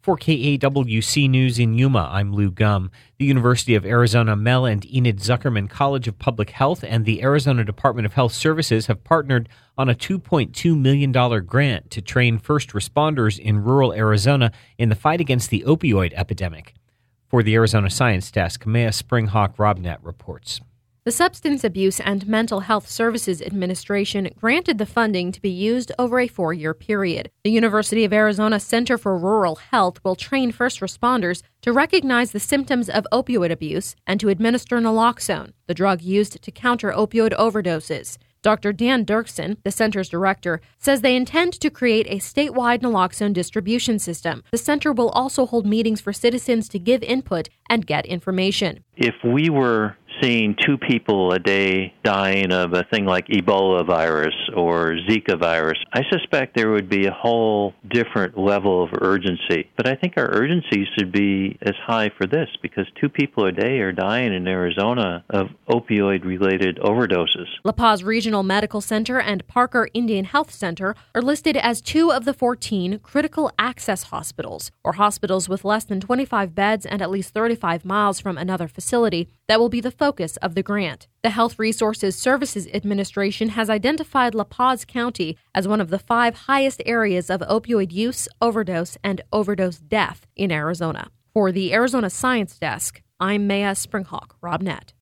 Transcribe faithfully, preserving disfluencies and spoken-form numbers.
For K A W C News in Yuma, I'm Lou Gum. The University of Arizona Mel and Enid Zuckerman College of Public Health and the Arizona Department of Health Services have partnered on a two point two million dollars grant to train first responders in rural Arizona in the fight against the opioid epidemic. For the Arizona Science Desk, Maya Springhawk Robnet reports. The Substance Abuse and Mental Health Services Administration granted the funding to be used over a four-year period. The University of Arizona Center for Rural Health will train first responders to recognize the symptoms of opioid abuse and to administer naloxone, the drug used to counter opioid overdoses. Doctor Dan Dirksen, the center's director, says they intend to create a statewide naloxone distribution system. The center will also hold meetings for citizens to give input and get information. If we were seeing two people a day dying of a thing like Ebola virus or Zika virus, I suspect there would be a whole different level of urgency. But I think our urgency should be as high for this because two people a day are dying in Arizona of opioid-related overdoses. La Paz Regional Medical Center and Parker Indian Health Center are listed as two of the fourteen critical access hospitals, or hospitals with less than twenty-five beds and at least thirty-five miles from another facility, that will be the focus of the grant. The Health Resources Services Administration has identified La Paz County as one of the five highest areas of opioid use, overdose, and overdose death in Arizona. For the Arizona Science Desk, I'm Maya Springhawk Robnet.